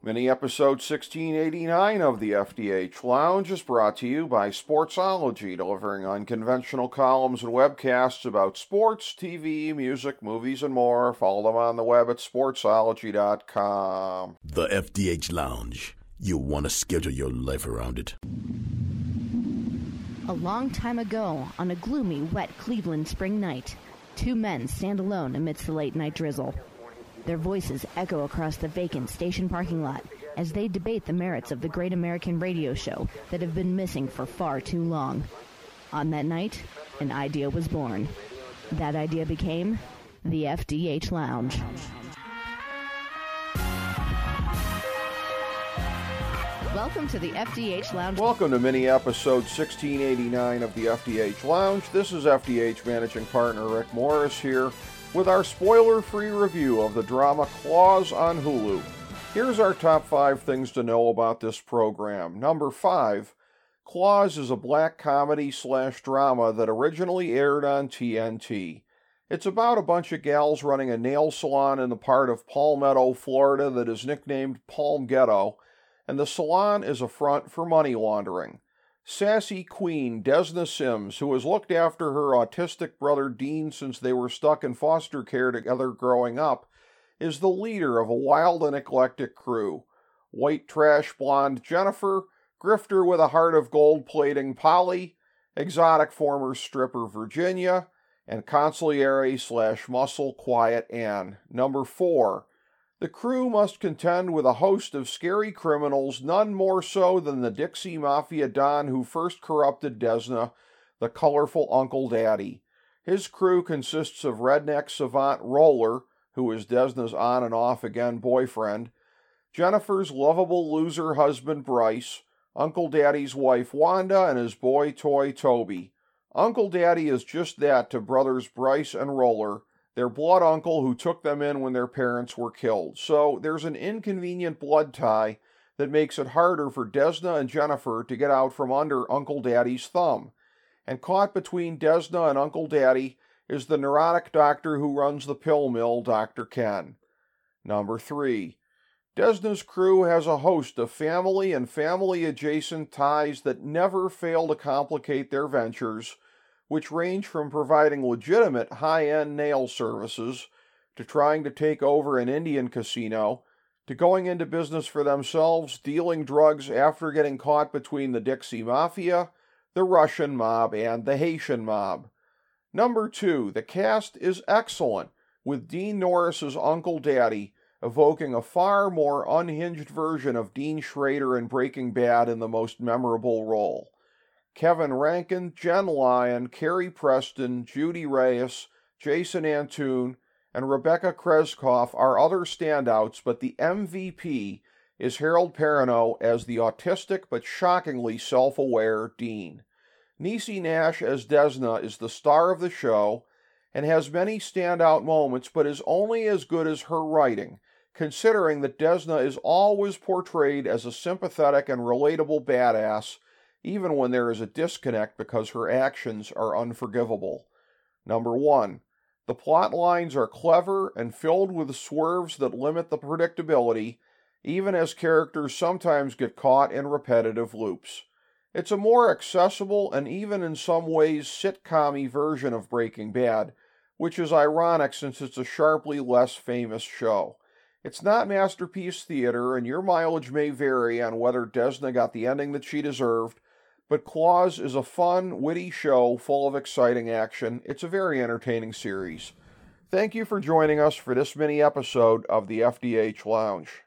Mini episode 1689 of the FDH Lounge is brought to you by Sportsology, delivering unconventional columns and webcasts about sports, TV, music, movies, and more. Follow them on the web at sportsology.com. The FDH Lounge. You'll want to schedule your life around it. A long time ago, on a gloomy, wet Cleveland spring night, two men stand alone amidst the late-night drizzle. Their voices echo across the vacant station parking lot as they debate the merits of the great American radio show that have been missing for far too long. On that night, an idea was born. That idea became the FDH Lounge. Welcome to the FDH Lounge. Welcome to mini episode 1689 of the FDH Lounge. This is FDH managing partner Rick Morris here with our spoiler-free review of the drama Claws on Hulu. Here's our top 5 things to know about this program. Number 5, Claws is a black comedy/drama that originally aired on TNT. It's about a bunch of gals running a nail salon in the part of Palmetto, Florida that is nicknamed Palm Ghetto, and the salon is a front for money laundering. Sassy Queen Desna Sims, who has looked after her autistic brother Dean since they were stuck in foster care together growing up, is the leader of a wild and eclectic crew. White trash blonde Jennifer, grifter with a heart of gold plating Polly, exotic former stripper Virginia, and consigliere/muscle quiet Anne. Number 4. The crew must contend with a host of scary criminals, none more so than the Dixie Mafia Don who first corrupted Desna, the colorful Uncle Daddy. His crew consists of redneck savant Roller, who is Desna's on and off again boyfriend, Jennifer's lovable loser husband Bryce, Uncle Daddy's wife Wanda, and his boy toy Toby. Uncle Daddy is just that to brothers Bryce and Roller, their blood uncle who took them in when their parents were killed. So there's an inconvenient blood tie that makes it harder for Desna and Jennifer to get out from under Uncle Daddy's thumb. And caught between Desna and Uncle Daddy is the neurotic doctor who runs the pill mill, Dr. Ken. Number 3. Desna's crew has a host of family and family-adjacent ties that never fail to complicate their ventures, which range from providing legitimate high-end nail services, to trying to take over an Indian casino, to going into business for themselves, dealing drugs after getting caught between the Dixie Mafia, the Russian mob, and the Haitian mob. Number 2, the cast is excellent, with Dean Norris's Uncle Daddy evoking a far more unhinged version of Dean Schrader in Breaking Bad in the most memorable role. Kevin Rankin, Jen Lyon, Carrie Preston, Judy Reyes, Jason Antoon, and Rebecca Kreskoff are other standouts, but the MVP is Harold Perrineau as the autistic but shockingly self-aware Dean. Niecy Nash as Desna is the star of the show and has many standout moments, but is only as good as her writing, considering that Desna is always portrayed as a sympathetic and relatable badass, even when there is a disconnect because her actions are unforgivable. Number 1. The plot lines are clever and filled with swerves that limit the predictability, even as characters sometimes get caught in repetitive loops. It's a more accessible and even in some ways sitcom-y version of Breaking Bad, which is ironic since it's a sharply less famous show. It's not masterpiece theater, and your mileage may vary on whether Desna got the ending that she deserved, but Claws is a fun, witty show full of exciting action. It's a very entertaining series. Thank you for joining us for this mini episode of the FDH Lounge.